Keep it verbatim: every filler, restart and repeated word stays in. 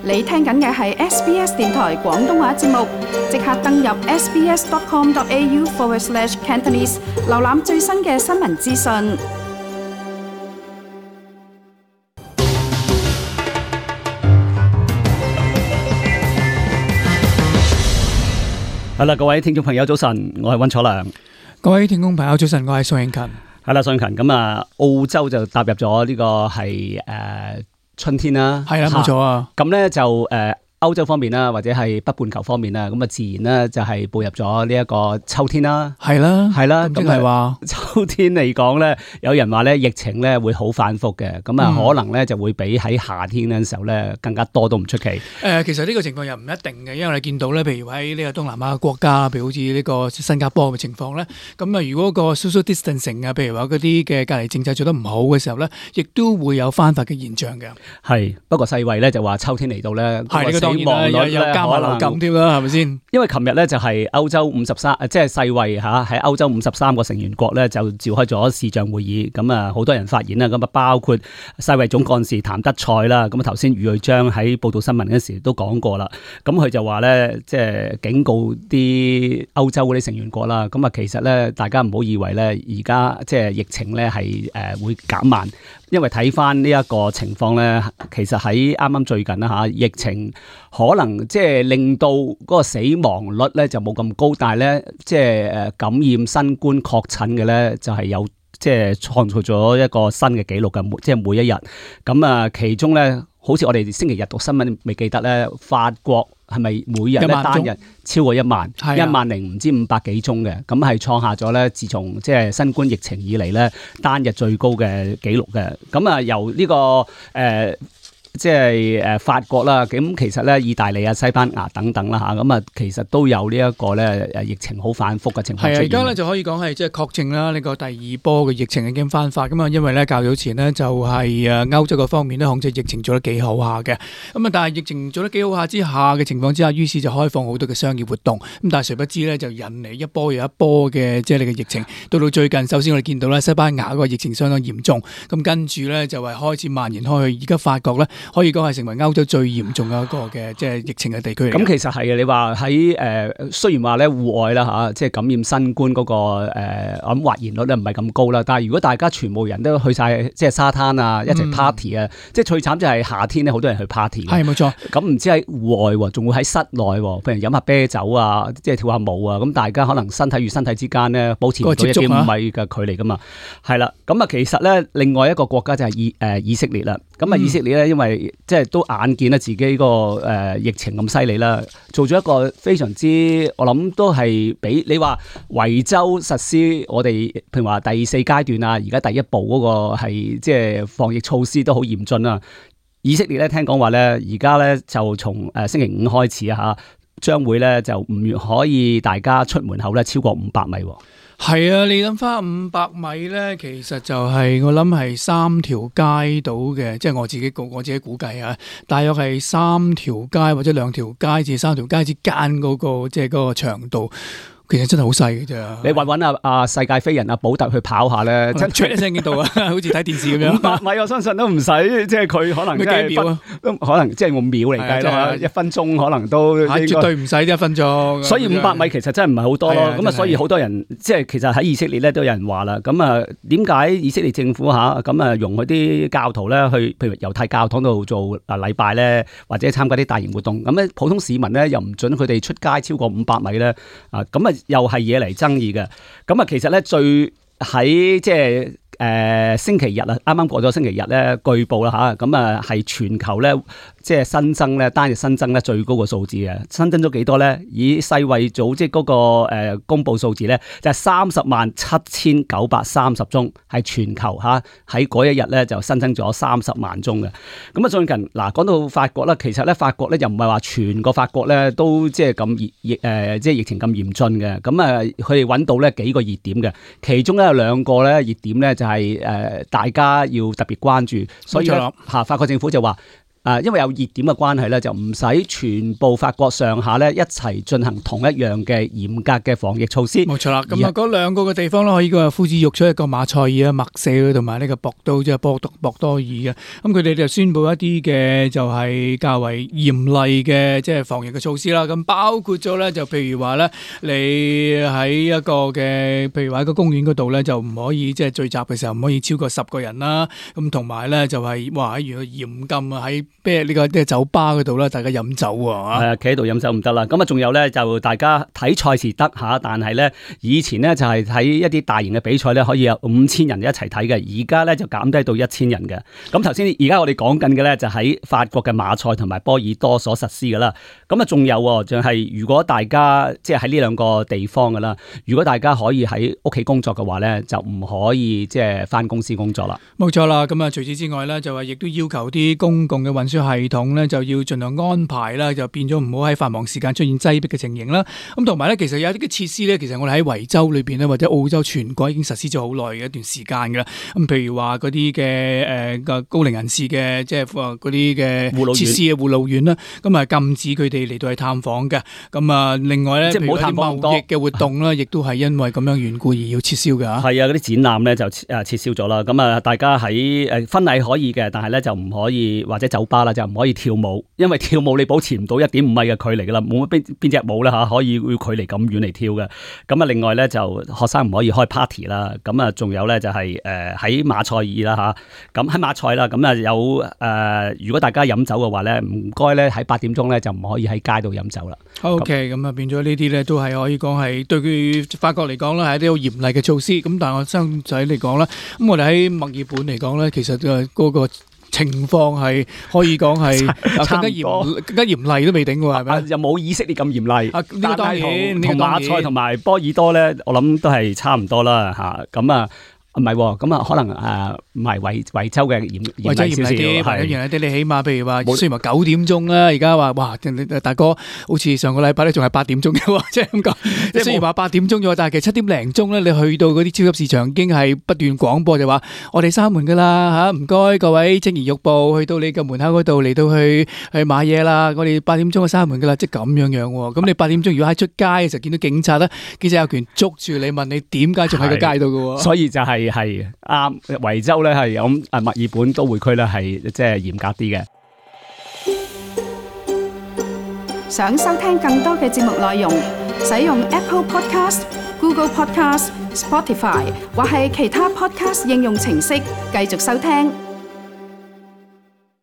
你聽緊嘅係 S B S 電台廣東話節目，即刻登入 sbs.com.au forward slash Cantonese， 瀏覽最新嘅新聞資訊。 係啦，各位聽眾朋友早晨，我係溫楚良。 各位聽眾朋友早晨，我係宋慶勤。 係啦，宋慶勤，咁啊，澳洲就踏入咗呢個係誒、呃、春天啦。係啦， 冇錯啊。 咁咧就誒。呃歐洲方面啦，或者係北半球方面啦，咁啊自然咧就係步入咗呢一個秋天啦。 係啦， 係啦， 咁係話秋天嚟講咧，有人話咧疫情咧會好反覆嘅，咁啊可能咧就會比喺夏天嗰陣時候咧更加多都唔出奇。誒、 呃，其實呢個情況又唔一定嘅，因為你見到咧，譬如喺呢個東南亞國家，譬如好似呢個新加坡嘅情況咧，咁啊如果個 social distancing 啊，譬如話嗰啲嘅隔離政策做得唔好嘅時候咧，亦都會有翻發嘅現象嘅。係， 不過世衛咧就話秋天嚟到咧， 係呢個當然啦，有加埋流感添啦，係咪先？ 因為琴日咧就係歐洲五十三，即係世衛嚇喺歐洲五十三個成員國咧就召開咗視像會議，咁啊好多人發言啦，咁啊包括世衛總幹事譚德塞啦，咁啊頭先余瑞章喺報道新聞嗰時都講過啦，咁佢就話咧即係警告啲歐洲嗰啲成員國啦，咁啊其實咧大家唔好以為咧而家即係疫情咧係誒會減慢。因為睇翻呢一個情況咧，其實喺啱啱最近啦嚇，疫情可能即係令到嗰個死亡率咧就冇咁高，但係咧即係誒感染新冠確診嘅咧就係有即係創造咗一個新嘅紀錄嘅，即係每一日。咁啊，其中咧好似我哋星期日讀新聞未記得咧，法國係咪每日咧單日超過一萬一萬零唔知五百幾宗嘅，咁係創下咗咧自從即係新冠疫情以嚟咧單日最高嘅紀錄嘅。咁啊由呢、這個誒。呃即係誒法國啦，咁其實咧意大利啊、西班牙等等啦嚇，咁啊其實都有呢一個咧誒疫情好反覆嘅情況出現。係啊，而家咧就可以講係即係確證啦，呢個第二波嘅疫情已經翻發咁啊，因為咧較早前呢，就係誒歐洲嗰方面咧控制疫情做得幾好下嘅，咁啊但係疫情做得幾好下之下嘅情況之下，於是就開放好多嘅商業活動，咁但係誰不知咧就引嚟一波又一波嘅即係你嘅疫情，到到最近首先我哋見到咧西班牙嗰個疫情相當嚴重，咁跟住咧就係開始蔓延開去，而家法國咧。可以講係成為歐洲最嚴重嘅一個嘅即係疫情嘅地區嚟。咁其實係嘅，你話喺誒雖然話咧戶外啦嚇，即係感染新冠嗰、那個誒、呃，我諗發現率咧唔係咁高啦。但係如果大家全部人都去晒即係沙灘啊，一齊 party 啊、嗯，即係最慘就係夏天咧，好多人去 party。係冇錯。咁唔知喺戶外喎，仲會喺室內喎，譬如飲下啤酒啊，即係跳下舞啊，咁大家可能身體與身體之間咧保持唔到一點五米嘅距離噶嘛。係啦，咁啊其實咧另外一個國家就係以誒以色列啦。咁啊以色列咧因為即係都眼見咧自己個誒疫情咁犀利啦，做咗一個非常之，我諗都係比你話維州實施我哋譬如話第四階段啊，而家第一步嗰個係即係防疫措施都好嚴峻啊。以色列咧聽講話咧，而家咧就從誒星期五開始啊嚇，將會咧就唔可以大家出門口咧超過五百米。係啊，你諗翻五百米咧，其實就係、是、我諗係三條街到嘅，即係我自己估我自己估計啊，大約係三條街或者兩條街至三條街之間嗰、那個即係嗰個長度。其實真係好細嘅啫，你揾揾阿阿世界飛人阿保特去跑下咧，真係一聲見到啊，好似睇電視咁樣。五百米我相信都唔使，即係佢可能即係幾秒啊，都可能即係用秒嚟計咯，一分鐘可能都絕對唔使一分鐘。所以五百米其實真係唔係好多咯，咁啊所以好多人即係其實喺以色列咧都有人話啦，咁啊點解以色列政府嚇咁啊容許啲教徒咧去譬如猶太教堂度做啊禮拜咧，或者參加啲大型活動，咁咧普通市民咧又唔準佢哋出街超過五百米咧啊咁啊。又係惹嚟爭議嘅，咁啊其實咧最喺即係。誒、呃、星期日啊，啱啱過咗星期日咧，據報啦嚇，咁啊係全球咧即係新增咧單日新增咧最高嘅數字嘅，新增咗幾多咧？以世衛組織嗰、那個誒、呃、公佈數字咧，就係三十萬七千九百三十宗，係全球嚇喺嗰一日咧就新增咗三十萬宗嘅。咁啊最近嗱講到法國啦，其實咧法國咧又唔係話全個法國咧都即係咁熱疫誒即係疫情咁嚴峻嘅，咁啊佢哋揾到咧幾個熱點嘅，其中咧有兩個咧熱點咧就係、是。係誒，大家要特別關注，所以咧嚇法國政府就話啊，因為有熱點嘅關係咧，就唔使全部法國上下咧一齊進行同一樣嘅嚴格嘅防疫措施。 冇錯啦，咁啊嗰兩個嘅地方咧，可以個呼之欲出，一個馬賽爾啊、默塞同埋呢個博都即係波多博多爾嘅。咁佢哋就宣布一啲嘅就係較為嚴厲嘅即係防疫嘅措施啦。咁包括咗咧，就譬如話咧，你喺一個嘅譬如話喺個公園嗰度咧，就唔可以即係聚集嘅時候唔可以超過十個人啦。咁同埋咧就係哇喺如果嚴禁啊喺咩呢個即係酒吧嗰度咧，大家飲酒啊，係啊，企喺度飲酒唔得啦。咁啊，仲有咧就大家睇賽事得吓，但係咧以前咧就係睇一啲大型嘅比賽咧可以有五千人一齊睇嘅，而家咧就減低到一千人嘅。咁頭先而家我哋講緊嘅咧就喺法國嘅馬賽同埋波爾多所實施噶啦。咁啊，仲有就係如果大家即係喺呢兩個地方噶啦，如果大家可以喺屋企工作嘅話咧，就唔可以即係翻公司工作啦。 冇錯啦。咁啊，除此之外咧，就話亦都要求啲公共嘅運輸系統咧，就要盡量安排啦，就變咗唔好喺繁忙時間出現擠迫嘅情形啦。咁同埋咧，其實有啲嘅設施咧，其實我哋喺維州裏邊咧，或者澳洲全國已經實施咗好耐嘅一段時間噶啦。咁譬如話嗰啲嘅誒個高齡人士嘅即係嗰啲嘅設施嘅護老院啦，咁啊禁止佢哋嚟到去探訪嘅。咁啊，另外咧，即係冇探訪貿易嘅活動啦，亦都係因為咁樣緣故而要撤銷嘅嚇。 係啊，嗰啲展覽咧就誒撤銷咗啦。咁啊，大家喺誒婚禮可以嘅，但係咧就唔可以或者酒吧啦，就唔可以跳舞，因為跳舞你保持唔到一點五米嘅距離噶啦，冇邊邊隻舞咧嚇可以要距離咁遠嚟跳嘅。咁啊，另外咧就學生唔可以開 party 啦。咁啊，仲有咧就係誒喺馬賽爾啦嚇。咁喺馬賽啦，咁啊有誒、呃，如果大家飲酒嘅話咧，唔該咧喺八點鐘咧就唔可以喺街度飲酒啦。 OK，咁啊變咗呢啲咧都係可以講係對佢法國嚟講咧係一啲好嚴厲嘅措施。咁但係我相仔嚟講咧，咁我哋喺墨爾本嚟講咧，其實誒嗰個情況係可以講係更加嚴更加嚴厲都未定喎，係咪？ 又冇以色列咁嚴厲。 啊，呢個當然， 同馬賽同埋波爾多咧，我諗都係差唔多啦嚇。咁啊。唔係喎，咁啊可能誒唔係維維州嘅嚴嚴厲少少， 維州嚴厲啲，你起碼譬如話，雖然話九點鐘啦，而家話哇，大哥好似上個禮拜咧仲係八點鐘嘅喎，即係咁講。雖然話八點鐘咗，但係其實七點零鐘咧，你去到嗰啲超級市場已經係不斷廣播就話我哋閂門㗎啦嚇，唔該各位青年玉部去到你嘅門口嗰度嚟到去去買嘢啦，我哋八點鐘就閂門㗎啦，即係咁樣樣喎。咁你八點鐘如果喺出街嘅時候見到警察咧，警察有權捉住你問你點解仲喺個街度嘅喎。 所以就係、是。係啱，維州咧係咁，誒墨爾本都會區咧係即係嚴格啲嘅。 想收聽更多嘅節目內容，使用 Apple Podcast、Google Podcast、Spotify 或係其他 Podcast 應用程式繼續收聽。